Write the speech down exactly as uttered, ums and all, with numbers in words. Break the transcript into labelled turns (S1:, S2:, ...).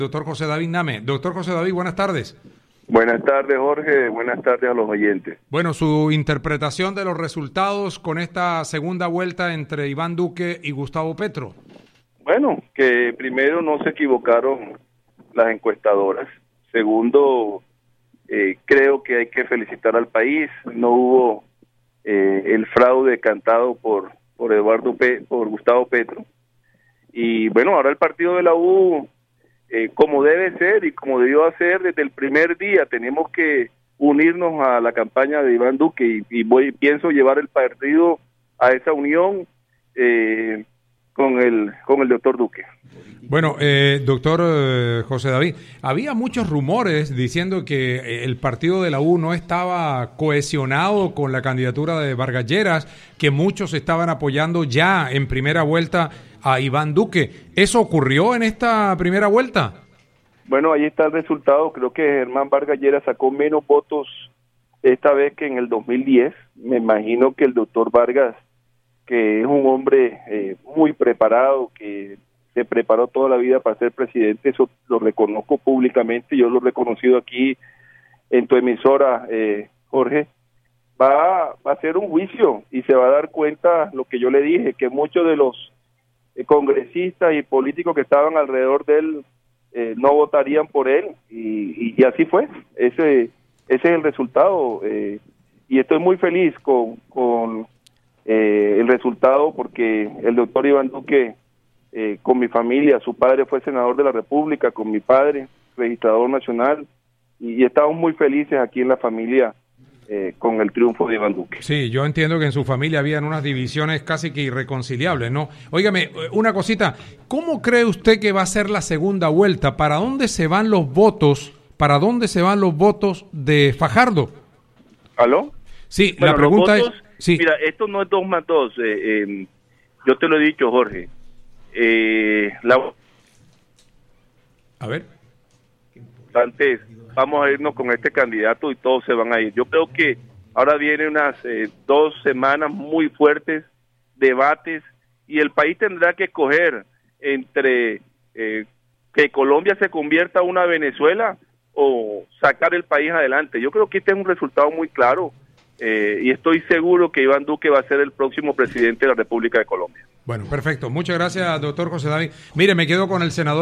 S1: Doctor José David Name. Doctor José David, buenas tardes.
S2: Buenas tardes, Jorge. Buenas tardes a los oyentes.
S1: Bueno, su interpretación de los resultados con esta segunda vuelta entre Iván Duque y Gustavo Petro.
S2: Bueno, que primero no se equivocaron las encuestadoras. Segundo, eh, creo que hay que felicitar al país. No hubo eh, el fraude cantado por por Eduardo Pe por Gustavo Petro. Y bueno, ahora el partido de la U, eh, como debe ser y como debió hacer desde el primer día, tenemos que unirnos a la campaña de Iván Duque y, y voy pienso llevar el partido a esa unión eh, con el con el doctor Duque.
S1: Bueno, eh, doctor eh, José David, había muchos rumores diciendo que el partido de la U no estaba cohesionado con la candidatura de Vargas Lleras, que muchos estaban apoyando ya en primera vuelta a Iván Duque. ¿Eso ocurrió en esta primera vuelta?
S2: Bueno, ahí está el resultado. Creo que Germán Vargas Lleras sacó menos votos esta vez que en el dos mil diez. Me imagino que el doctor Vargas, que es un hombre eh, muy preparado, que se preparó toda la vida para ser presidente, eso lo reconozco públicamente, yo lo he reconocido aquí en tu emisora, eh, Jorge, va, va a hacer un juicio y se va a dar cuenta lo que yo le dije, que muchos de los eh, congresistas y políticos que estaban alrededor de él eh, no votarían por él y, y, y así fue, ese, ese es el resultado eh, y estoy muy feliz con, con eh, el resultado porque el doctor Iván Duque Eh, con mi familia, su padre fue senador de la República, con mi padre, registrador nacional, y, y estamos muy felices aquí en la familia eh, con el triunfo de Iván Duque.
S1: Sí, yo entiendo que en su familia habían unas divisiones casi que irreconciliables, ¿no? Óigame, una cosita, ¿cómo cree usted que va a ser la segunda vuelta? ¿Para dónde se van los votos? ¿Para dónde se van los votos de Fajardo?
S2: ¿Aló?
S1: Sí,
S2: bueno,
S1: la pregunta
S2: votos,
S1: es... Sí.
S2: Mira, esto no es dos más dos, eh, eh, yo te lo he dicho, Jorge. Eh, la...
S1: A ver.
S2: Antes, vamos a irnos con este candidato y todos se van a ir. Yo creo que ahora vienen unas eh, dos semanas muy fuertes, debates, y el país tendrá que escoger entre eh, que Colombia se convierta en una Venezuela o sacar el país adelante. Yo creo que este es un resultado muy claro eh, y estoy seguro que Iván Duque va a ser el próximo presidente de la República de Colombia.
S1: Bueno, perfecto. Muchas gracias, doctor José David. Mire, me quedo con el senador